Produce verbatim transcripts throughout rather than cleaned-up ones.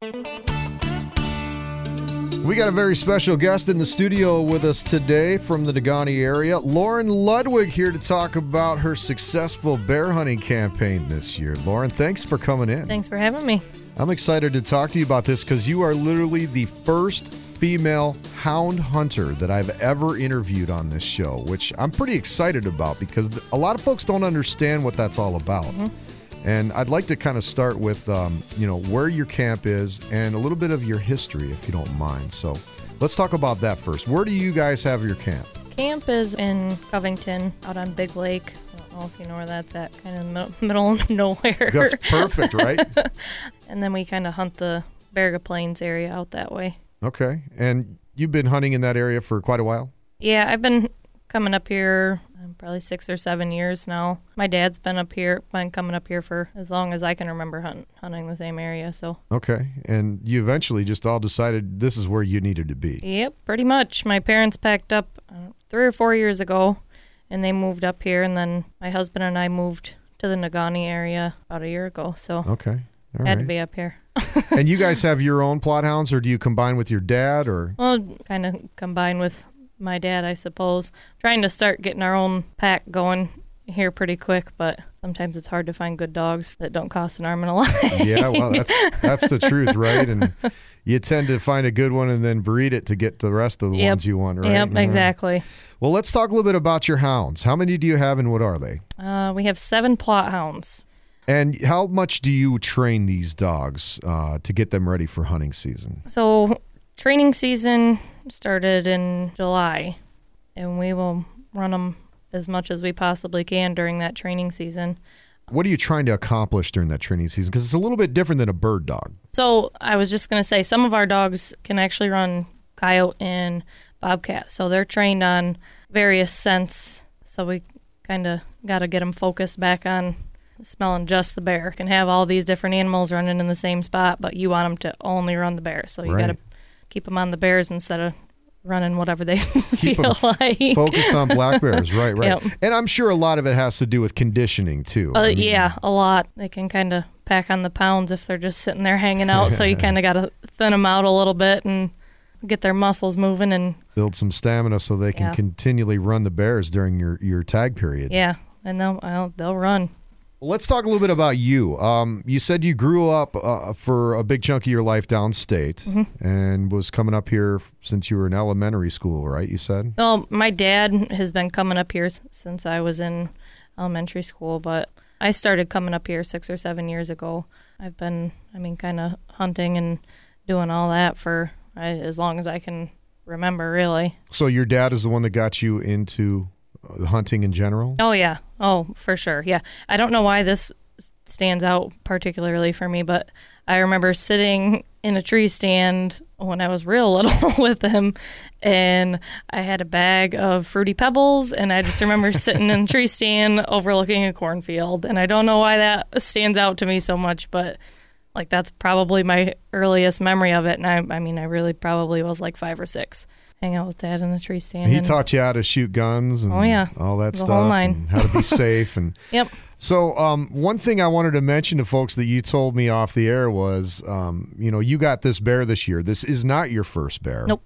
We got a very special guest in the studio with us today from the Negaunee area. Lauren Ludwig here to talk about her successful bear hunting campaign this year. Lauren, thanks for coming in. Thanks for having me. I'm excited to talk to you about this because you are literally the first female hound hunter that I've ever interviewed on this show, which I'm pretty excited about because a lot of folks don't understand what that's all about. Mm-hmm. And I'd like to kind of start with, um, you know, where your camp is and a little bit of your history, if you don't mind. So let's talk about that first. Where do you guys have your camp? Camp is in Covington, out on Big Lake. I don't know if you know where that's at, kind of in the middle of nowhere. That's perfect, right? And then we kind of hunt the Barriga Plains area out that way. Okay. And you've been hunting in that area for quite a while? Yeah, I've been coming up here um, probably six or seven years now. My dad's been up here, been coming up here for as long as I can remember hunt, hunting the same area. So okay, and you eventually just all decided this is where you needed to be. Yep, pretty much. My parents packed up uh, three or four years ago, and they moved up here, and then my husband and I moved to the Negaunee area about a year ago. So okay, all had right. to be up here. And you guys have your own plot hounds, or do you combine with your dad, or? Well, kind of combine with my dad, I suppose. Trying to start getting our own pack going here pretty quick, but sometimes it's hard to find good dogs that don't cost an arm and a leg. Yeah, well, that's that's the truth, right? And you tend to find a good one and then breed it to get the rest of the yep. ones you want, right? Yep, exactly. Right. Well, let's talk a little bit about your hounds. How many do you have and what are they? Uh, we have seven plot hounds. And how much do you train these dogs uh, to get them ready for hunting season? So training season started in July, and we will run them as much as we possibly can during that training season. What are you trying to accomplish during that training season? Because it's a little bit different than a bird dog. So I was just going to say, some of our dogs can actually run coyote and bobcat. So they're trained on various scents. So we kind of got to get them focused back on smelling just the bear. Can have all these different animals running in the same spot, but you want them to only run the bear. So you right. got to keep them on the bears instead of running whatever they keep feel them like. Focused on black bears, right, right. Yep. And I'm sure a lot of it has to do with conditioning, too. Uh, I mean, yeah, a lot. They can kind of pack on the pounds if they're just sitting there hanging out, so you kind of got to thin them out a little bit and get their muscles moving and build some stamina so they can yeah. continually run the bears during your, your tag period. Yeah, and they'll, well, they'll run. Well, let's talk a little bit about you. Um, you said you grew up uh, for a big chunk of your life downstate mm-hmm. and was coming up here since you were in elementary school, right? You said? Well, my dad has been coming up here since I was in elementary school, but I started coming up here six or seven years ago. I've been, I mean, kind of hunting and doing all that for I, as long as I can remember, really. So your dad is the one that got you into hunting in general? Oh, yeah. Oh, for sure. Yeah. I don't know why this stands out particularly for me, but I remember sitting in a tree stand when I was real little with him, and I had a bag of Fruity Pebbles, and I just remember sitting in the tree stand overlooking a cornfield, and I don't know why that stands out to me so much, but like that's probably my earliest memory of it, and I, I mean, I really probably was like five or six. Hang out with Dad in the tree stand. He and, taught you how to shoot guns and oh, yeah. all that the stuff, whole nine. and how to be safe. And yep. So um, one thing I wanted to mention to folks that you told me off the air was, um, you know, you got this bear this year. This is not your first bear. Nope.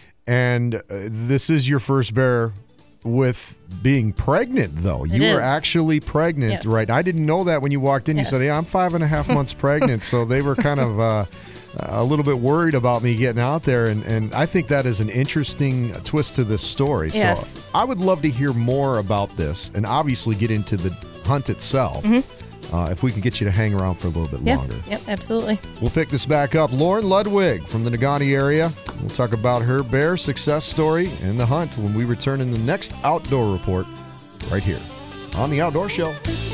And uh, this is your first bear with being pregnant, though. It you is. were actually pregnant, yes. right? I didn't know that when you walked in. Yes. You said, yeah, I'm five and a half months pregnant. So they were kind of... Uh, a little bit worried about me getting out there, and, and I think that is an interesting twist to this story. Yes. So I would love to hear more about this and obviously get into the hunt itself. Mm-hmm. Uh, if we can get you to hang around for a little bit yep. longer. Yep, absolutely. We'll pick this back up. Lauren Ludwig from the Negaunee area. We'll talk about her bear success story and the hunt when we return in the next Outdoor Report right here on The Outdoor Show.